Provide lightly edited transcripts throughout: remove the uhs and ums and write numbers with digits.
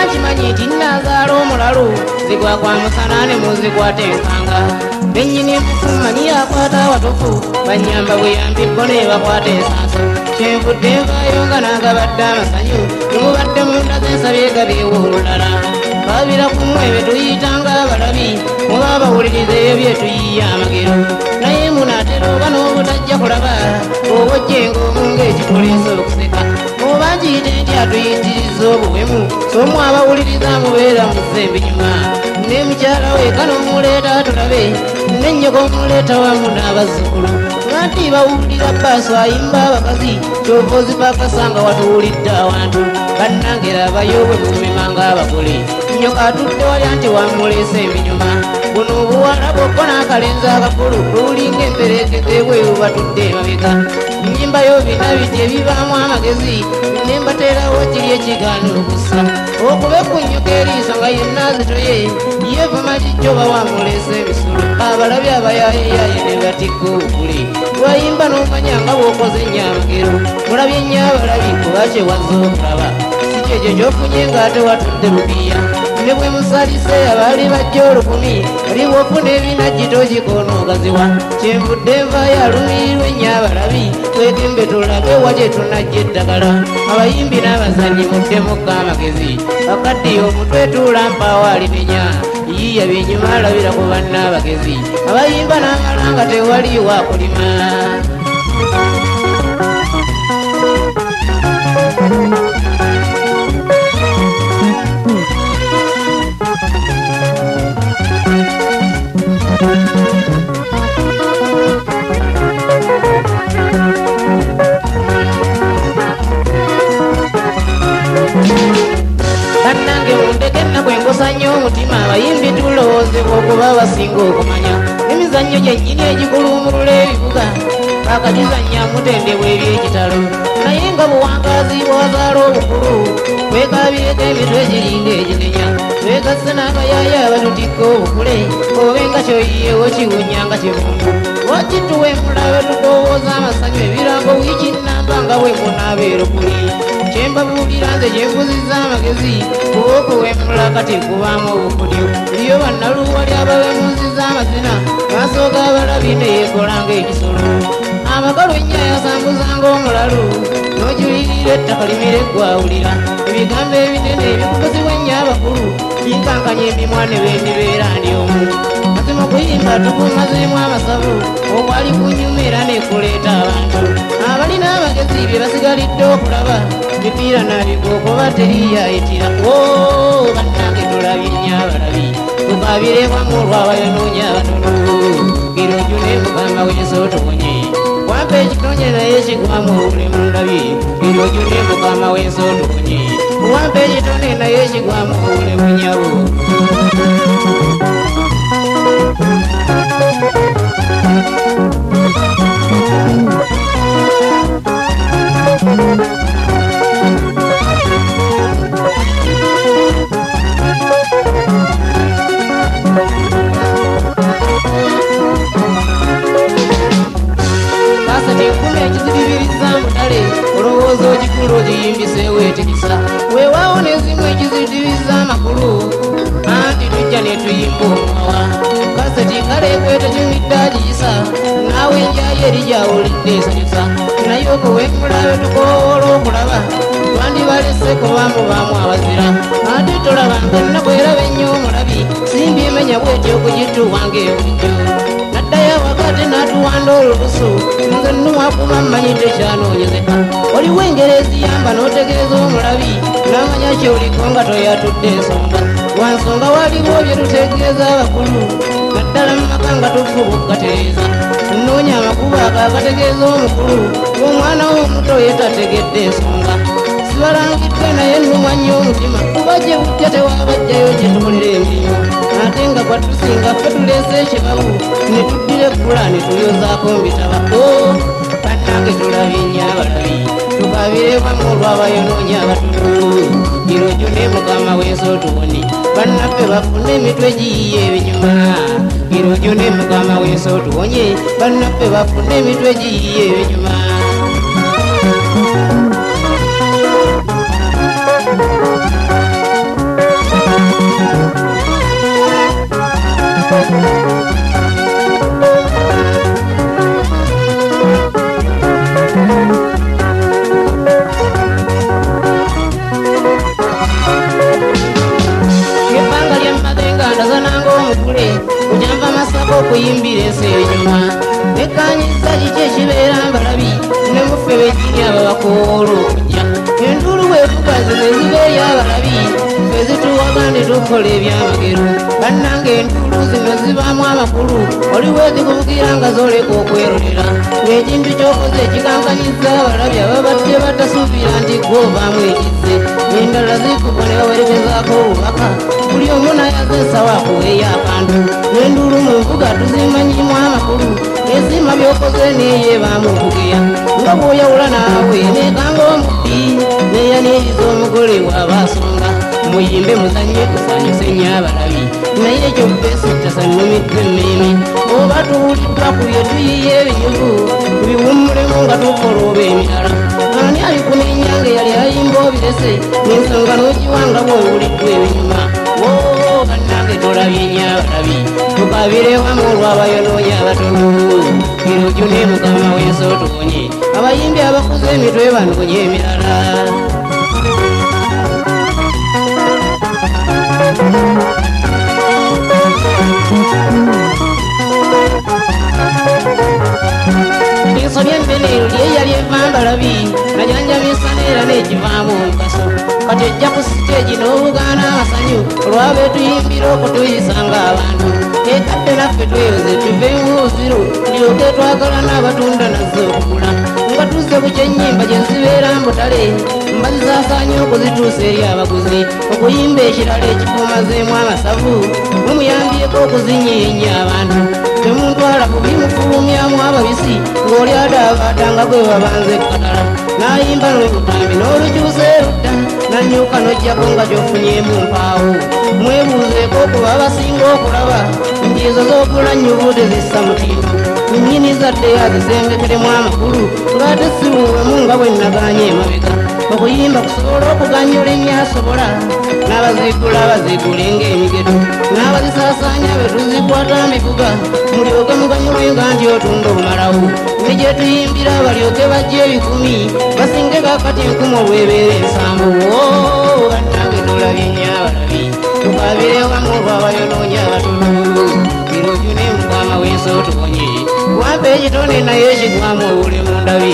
kimanyi nti nazaala omulalu zigwa kwa musana ne muzikwata enkanga bennyini emukumanyi akwata awatufu banyamba bweyambibbo ne bakwata ensanso kyenvudde nvaayo nga naagabadde amasanyu nemubadde munda zensabye gabeewo olulala babira kumwe betuyitanga abalabi muba bawuliriza ebyo byetuyiya amagero naye munaatera oba n'obutajja kulaba obojjenga omunga ekikoleesa okuseka oba nkiyite nti atuyitiriza obuwemu somu abawuliriza mubeera muzembe nyuma ne mukyala we kanomuleeta tulabe nennyoko omuleeta wamu n'abazzukulu nganti bawulira baaso ayimba abakazi kyova ozipakasanga watuwulidde awantu bannangera abayobwe mumemanga abagole nyoka atudde walya nti wamuleesa eminyuma buno obuwala bwokko n'akalenzi akakulu lulinga emperekeze ebweru batudde emabega nnyimbayo bina biti ebibaamu amagezi nembateerawo kiri ekigaana okussa okube ku nnyoka eriiso nga yenna azitoye yevuma kijjo bawamuleesa ebisolo abalabi abayayeyaye ne batikka obukule lwayimba n'omanya nga bw'okoze nnyo amagero mulabye nnyo abalabi kuba kyewazza okulaba si kyekyo gy'ofunye ng'ate watudde lubiya ne bwe musalise abaali bajja olukumi oli bw'ofuna ebinagito gikoonoogaziwa kyenvudde nvaayo alumirirwe nnyo abalabi twegembe tulabe wa gye tunajja eddagala abayimbi n'abazannyi muddemukka amagezi akaddiyo omutwe tuula mpaawo alimenya yiya byenyuma alabira ku banna abagezi abayimba n'amala nga tewaliwo akulima bannange mundeke ennaku enkosanya omutima abayimbi tulowoozebwa okuba basinga okumanya emizannyo gyennyini egikulumulula ebibuga bakagizannya mutendebwa eby'ekitalo naye nga buwangaazi bwazaala obukulu twekabireko emitwe giringa eginenya twegasse n'abayaaya abatutikka obukule obe nga kyoyiyewo kiwunya nga kimundu wakituwe mulabe tukowooza amasanyu ebirango wiiki nnamba nga bwe munaabeera okuli kyembabuulira nze kyenfuzizza amagezi kuba okuwemula kati kubaamu obukudyo iyo bannaluwali abawemuzizza amazina masooka abalabi neyeekolanga ekisolo amakalu ennyo yasambuzanga omulalu n'ojulirira ettaka limere gwawulira ebigambo ebinene ebikukuzibwa ennyo abakulu kinkankanya emimwa ne bendibeera ndi omu mazima kuyimba tukumazeemu amasavu okwali kunyuma era nekuleeta abantu abalina abagezi bye basigalidde okulaba mipiira nabigookoba teriyayitira bannange tulabye nnyo abalabi tukabirebwamu olwabayonoonya abatono girojune mukama w'ensootokonye wampa ekitonye naye kigwamu obulemu ndabye girojune mukama w'ensootokonye wampa ekitone naye kigwamu obulemu nyabo olowooza ogikulu ogiyimbiseewo etikisa weewaawo nezimu ekizitiriza amakulu anti tujja netuyimba omumawa kaseti kaleekwete kimidde agiyisa naawe enjayo eri gyawulidde esanyusa naye okuwemulabe tukowoola okulaba twandibalese kubamubaamu abazira ate tolabanga ennaku eraba ennyo omulabi simbi emenya bwetyo okugituwanga ebulijjo naddayo awakate n'atuwanda olubusu nze nnuwakuba mmanyi tekyanoonyezeka oliwo engeri eziyamba n'otegeeza omulabi n'amanya kyoliko nga toyatudde ensonga wansonga waliwo bye tutegeeza abakulu naddala mu maka nga tufuba okugatereeza nnoonya amakubo ago agategeeza omukulu omwana w'omuto yetategedde ensonga sibalangiddwe naye nnumwa nnyo omutima kuba gye bujja tewabajjayo gye tukolera emirimu ate nga gwatusinga ffe tuleese ekibabu ne tuddira eggula ne tuyozaako mbitaba bannange tulabye nnyo abalabi tukabirebwamu olw'abayonoonya abatono girojo ne mukama w'ensootuwoni bannaffe bafune emitwe giyiye ebinyuma girojo ne mukama w'ensootuwonye bannaffe bafune emitwe giyiye ebinyuma okuyimbira ensi enyuma nekanyiza kiki ekibeera mbalabi ne mufe bejjini ababakola okujja enduulu bwevuga zino zibeeyo abalabi fe zituwaga ne tukola ebyamagero bannange enduulu zino zibaamu amakulu oliwo ezikubugira nga zoleka okwerolera ng'ekintu ky'okoze ekikankanyiza abalabi ababadde batasuubira nti gw'ovaamu ekizze endala zikuba ne bawerekezaako obubaka buli omu nayaza ensawo akuweeyo akantu n'enduulu mu nvuga tuzimanyimu amakulu ezima by'okoze neyeebaamu okugeya nga bw'oyawula naawe neekanga omubbi neeyaniriza omugole w'abaasonga muyimbe muzanye kusanyusa ennyo abalabi naye ekyo beesittasa nnumiddwa emmeeme oba tuwuliddwa ku bye tuyiye ebinyuvu tubiwummulemu nga tukola oba emirala ani alikumenya nga yali ayimba obirese n'ensonga n'ogiwanga bw'owuliddwa ebinyuma bannange tolabye nnyo abalabi tukabire wamu olw'abayonoonya abatono kirojju ne mukama w'ensi otuwonye abayimbi abakuza emitwe banoonye emirala linsobya emmene lyeyali evambalabi najanjamisa neera n'egivaamu omugaso kati ojja ku siteegi n'obugaana amasanyu olwabeetuyimbira okutuyisanga abantu ekadde naffe tweyoze tuveemu buziro ndyoke twagala n'abatunda nazze okugula nga tuzze ku kyennyimba gye zibeera mbutale mbazisaasaanya okuzituusa eri abaguzi okuyimba ekirala ekikuumazeemu amasavu mumuyambyeko okuzinyiinya abantu temuntwala bubi mufulumyamu ababisi ng'oli adaabaatanga gwe babanze kkatala n'ayimba n'olutambi n'olukyusa erudda nanyuka n'ojjako nga gy'ofunyemu mpaawo mwebuuzeeko okuba abasinga okulaba njiizo z'okula nnyuvu tezissa mutindo nnyini zadde azizengekeremu amakulu ng'ate sibuwemu nga bwe nnagaanye emabega okuyimba kusobola okuganyola ennyasobola n'abaziigula baziigule ng'emigedo n'abazisaasaanya be tuzikwata mivuga mulyoke muganyulwenga nti otunda obumalawo ne gye tuyimbira balyoke bajja ebikumi basinge kakati enkumi olwebeera ensanvu bannange tolabye nnyo abalabi tukabire wamu olw'abayonoonya abatono kirojju ne mukama w'ensi otuwonye wampa ekitone naye ekigwamu obule mu ndabi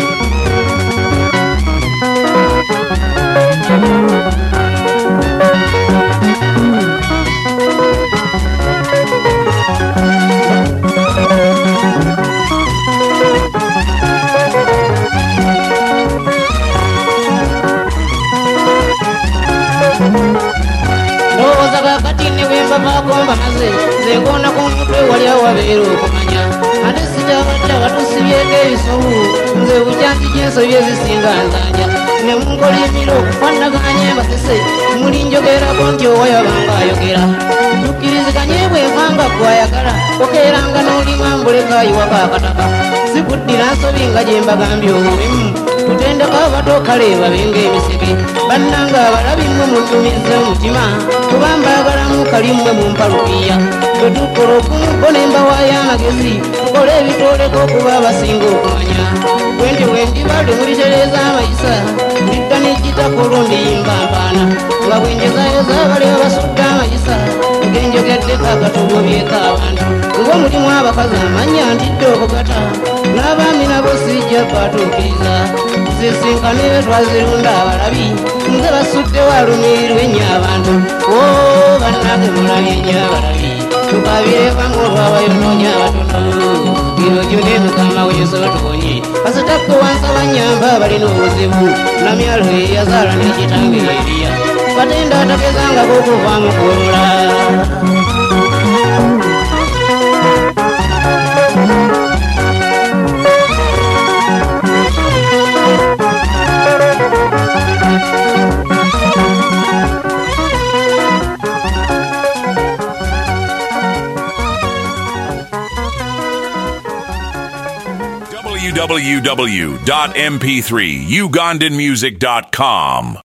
ndowooza kakati ne bwe mbavaako mbamaze zengoona ku mutwe wali awabeera okumanya ate sikyabadde abatusibyeko ebisowu nze bukyansi ky'ensobi ezisinga nzanja ne munkola emiro okufanaganya embasese muli njogerako nti owayabanga ayogera tukkiriziganye bwevanga gwayagala okeeranga n'olima mbuleka ayiwako akataka sikuddira nsobi nga gye mbagambye obuwemu tutendeko abato kale babenga emisege bannanga abalabi mmwe muntumiza omutima kuba mbaagalamu kalimmwe mu mpalukiya bwe tukola okumubo ne mbawaayo amagezi tukola ebitoleko okuba abasinga okumanya bwenti bwendibadde mulitereeza amayisa ndidda n'ekitako olundiyimba mpaana nga bwenjezayo zaabali abasudde amayisa ngenjogeddeko akatogobyeko abantu ng'omulimu abakazi amanya ntidde okugata n'abaami nabo sijja batuukiriza zisinkane twazirunda abalabi nze basuddewo alumirirwe ennyo abantu bannange mulabye ennyo abalabi tukabire wamu olw'abayonoonya abatono kirojju ne mukama w'ensi otuwonye kasitakke wansi abanyamba abalina obuzibu namyalo eyazaala n'ekitange eriya katenda atagezangako okuvaamu kuwulula www.mp3ugandanmusic.com